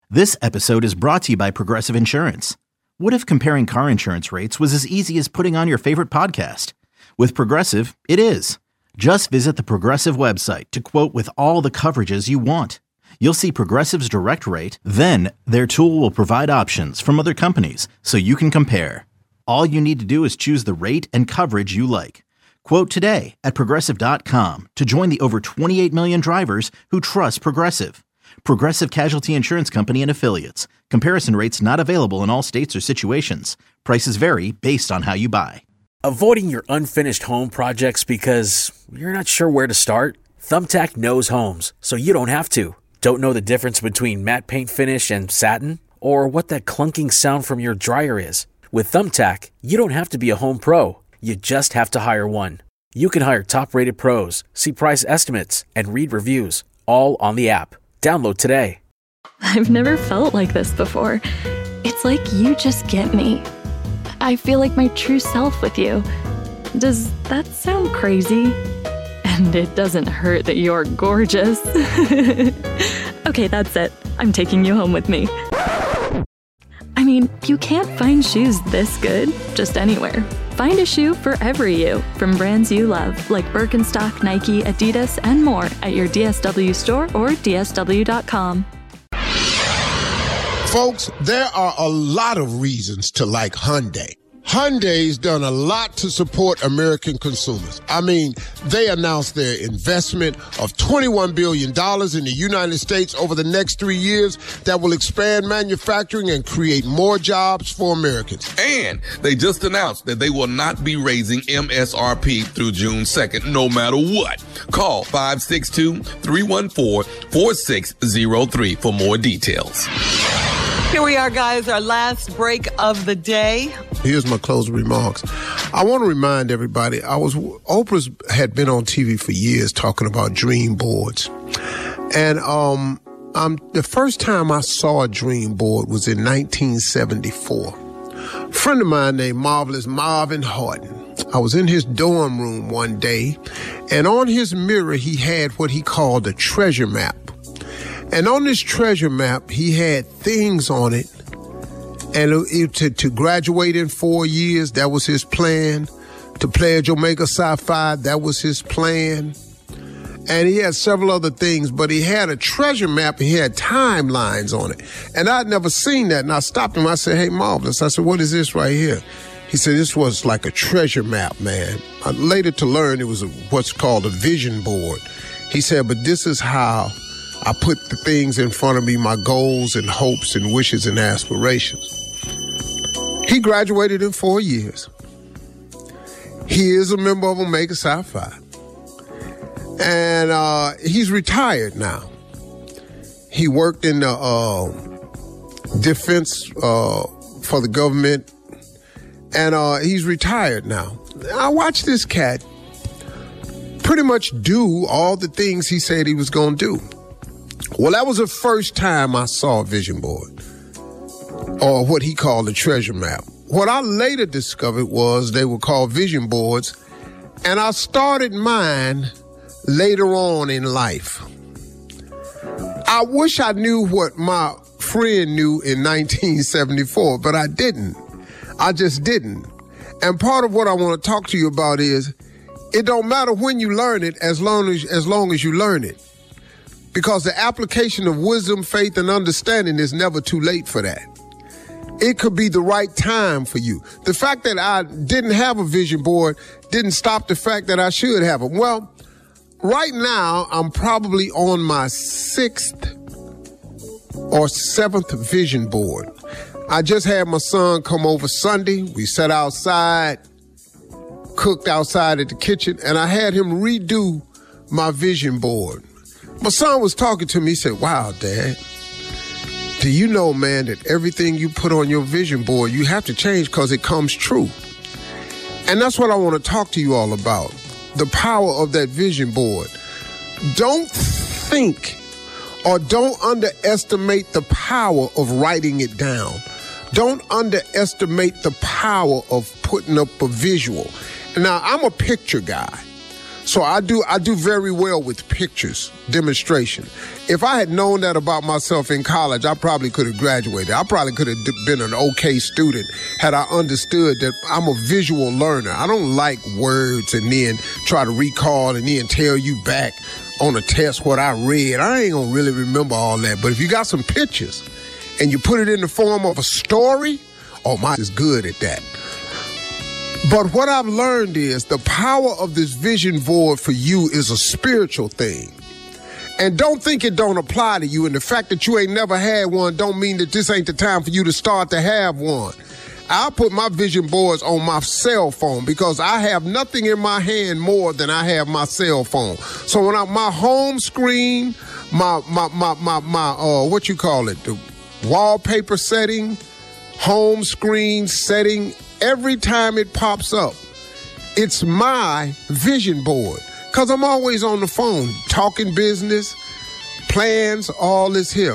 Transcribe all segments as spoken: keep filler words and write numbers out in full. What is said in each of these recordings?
This episode is brought to you by Progressive Insurance. What if comparing car insurance rates was as easy as putting on your favorite podcast? With Progressive, it is. Just visit the Progressive website to quote with all the coverages you want. You'll see Progressive's direct rate, then their tool will provide options from other companies so you can compare. All you need to do is choose the rate and coverage you like. Quote today at Progressive dot com to join the over twenty-eight million drivers who trust Progressive. Progressive Casualty Insurance Company and Affiliates. Comparison rates not available in all states or situations. Prices vary based on how you buy. Avoiding your unfinished home projects because you're not sure where to start? Thumbtack knows homes, so you don't have to. Don't know the difference between matte paint finish and satin? Or what that clunking sound from your dryer is? With Thumbtack, you don't have to be a home pro. You just have to hire one. You can hire top-rated pros, see price estimates, and read reviews, all on the app. Download today. I've never felt like this before. It's like you just get me. I feel like my true self with you. Does that sound crazy? And it doesn't hurt that you're gorgeous. Okay, that's it. I'm taking you home with me. I mean, you can't find shoes this good just anywhere. Find a shoe for every you from brands you love, like Birkenstock, Nike, Adidas, and more at your D S W store or D S W dot com. Folks, there are a lot of reasons to like Hyundai. Hyundai's done a lot to support American consumers. I mean, they announced their investment of twenty-one billion dollars in the United States over the next three years that will expand manufacturing and create more jobs for Americans. And they just announced that they will not be raising M S R P through June second, no matter what. Call five six two, three one four, four six zero three for more details. Here we are, guys, our last break of the day. Here's my closing remarks. I want to remind everybody, I was Oprah's had been on T V for years talking about dream boards. And um, um, the first time I saw a dream board was in nineteen seventy-four. A friend of mine named Marvelous Marvin Horton. I was in his dorm room one day, and on his mirror he had what he called a treasure map. And on this treasure map, he had things on it. And it, to, to graduate in four years, that was his plan. To play at Jamaica Sci-Fi, that was his plan. And he had several other things, but he had a treasure map and he had timelines on it. And I'd never seen that. And I stopped him. I said, hey, Marvelous. I said, what is this right here? He said, this was like a treasure map, man. I later to learn it was a, what's called a vision board. He said, but this is how I put the things in front of me, my goals and hopes and wishes and aspirations. He graduated in four years. He is a member of Omega Sci-Fi. And uh, he's retired now. He worked in the uh, defense uh, for the government. And uh, he's retired now. I watched this cat pretty much do all the things he said he was going to do. Well, that was the first time I saw a vision board, or what he called a treasure map. What I later discovered was they were called vision boards, and I started mine later on in life. I wish I knew what my friend knew in nineteen seventy-four, but I didn't. I just didn't. And part of what I want to talk to you about is, it don't matter when you learn it, as long as, as long as you learn it. Because the application of wisdom, faith, and understanding is never too late for that. It could be the right time for you. The fact that I didn't have a vision board didn't stop the fact that I should have them. Well, right now, I'm probably on my sixth or seventh vision board. I just had my son come over Sunday. We sat outside, cooked outside at the kitchen, and I had him redo my vision board. My son was talking to me. He said, wow, Dad, do you know, man, that everything you put on your vision board, you have to change because it comes true. And that's what I want to talk to you all about, the power of that vision board. Don't think or don't underestimate the power of writing it down. Don't underestimate the power of putting up a visual. Now, I'm a picture guy. So I do I do very well with pictures, demonstration. If I had known that about myself in college, I probably could have graduated. I probably could have been an okay student had I understood that I'm a visual learner. I don't like words and then try to recall and then tell you back on a test what I read. I ain't gonna really remember all that. But if you got some pictures and you put it in the form of a story, oh, mine is good at that. But what I've learned is the power of this vision board for you is a spiritual thing. And don't think it don't apply to you. And the fact that you ain't never had one don't mean that this ain't the time for you to start to have one. I put my vision boards on my cell phone because I have nothing in my hand more than I have my cell phone. So when I, my home screen, my, my, my, my, my, uh, what you call it, the wallpaper setting, home screen setting, every time it pops up, it's my vision board. Because I'm always on the phone, talking business, plans, all this here.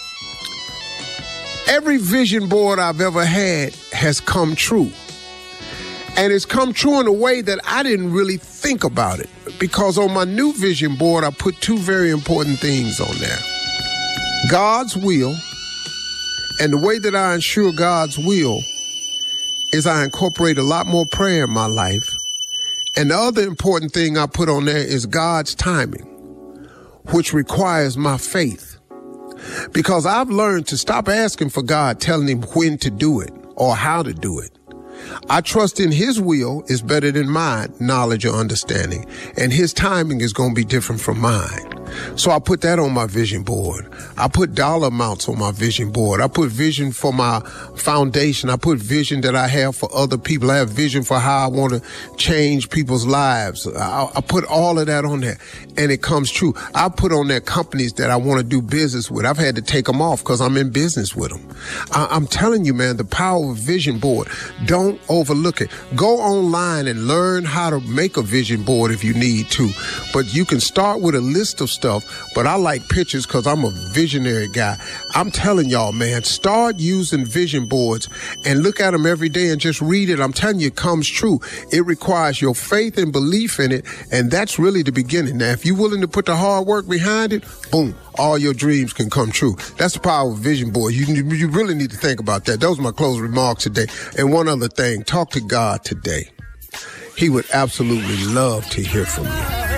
Every vision board I've ever had has come true. And it's come true in a way that I didn't really think about it. Because on my new vision board, I put two very important things on there. God's will, and the way that I ensure God's will is I incorporate a lot more prayer in my life. And the other important thing I put on there is God's timing, which requires my faith. Because I've learned to stop asking for God, telling him when to do it or how to do it. I trust in his will is better than my knowledge or understanding. And his timing is going to be different from mine. So I put that on my vision board. I put dollar amounts on my vision board. I put vision for my foundation. I put vision that I have for other people. I have vision for how I want to change people's lives. I, I put all of that on there, and it comes true. I put on there companies that I want to do business with. I've had to take them off because I'm in business with them. I, I'm telling you, man, the power of vision board. Don't overlook it. Go online and learn how to make a vision board if you need to. But you can start with a list of stuff, but I like pictures because I'm a visionary guy. I'm telling y'all, man, start using vision boards and look at them every day and just read it. I'm telling you, it comes true. It requires your faith and belief in it, and that's really the beginning. Now, if you're willing to put the hard work behind it, boom, all your dreams can come true. That's the power of vision board. You, you really need to think about that. Those are my closing remarks today. And one other thing, talk to God today. He would absolutely love to hear from you.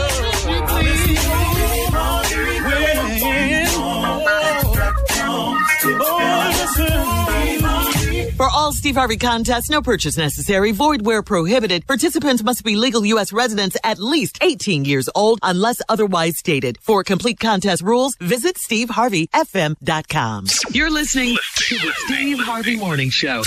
For all Steve Harvey contests, no purchase necessary, void where prohibited. Participants must be legal U S residents at least eighteen years old unless otherwise stated. For complete contest rules, visit steve harvey f m dot com. You're listening to the Steve Harvey Morning Show.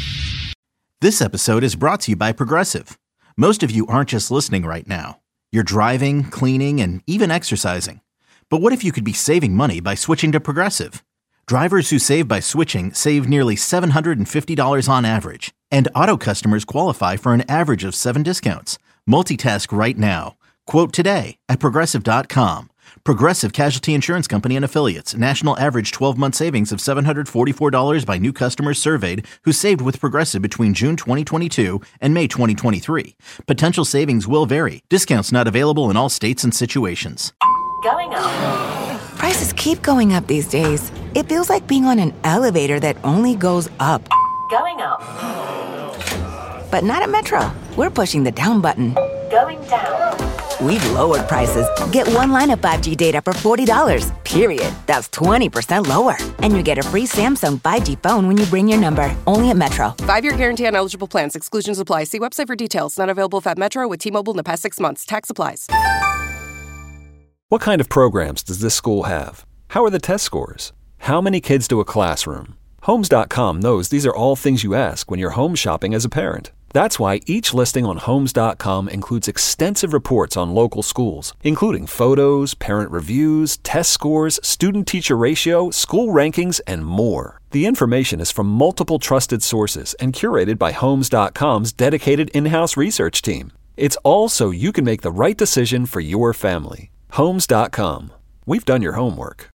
This episode is brought to you by Progressive. Most of you aren't just listening right now. You're driving, cleaning, and even exercising. But what if you could be saving money by switching to Progressive? Drivers who save by switching save nearly seven hundred fifty dollars on average. And auto customers qualify for an average of seven discounts. Multitask right now. Quote today at Progressive dot com. Progressive Casualty Insurance Company and Affiliates. National average twelve-month savings of seven hundred forty-four dollars by new customers surveyed who saved with Progressive between June twenty twenty-two and May twenty twenty-three. Potential savings will vary. Discounts not available in all states and situations. Going up. Prices keep going up these days. It feels like being on an elevator that only goes up. Going up. But not at Metro. We're pushing the down button. Going down. We've lowered prices. Get one line of five G data for forty dollars, period. That's twenty percent lower. And you get a free Samsung five G phone when you bring your number. Only at Metro. Five-year guarantee on eligible plans. Exclusions apply. See website for details. Not available at Metro with T-Mobile in the past six months. Tax applies. What kind of programs does this school have? How are the test scores? How many kids do a classroom? Homes dot com knows these are all things you ask when you're home shopping as a parent. That's why each listing on Homes dot com includes extensive reports on local schools, including photos, parent reviews, test scores, student-teacher ratio, school rankings, and more. The information is from multiple trusted sources and curated by Homes dot com's dedicated in-house research team. It's all so you can make the right decision for your family. Homes dot com. We've done your homework.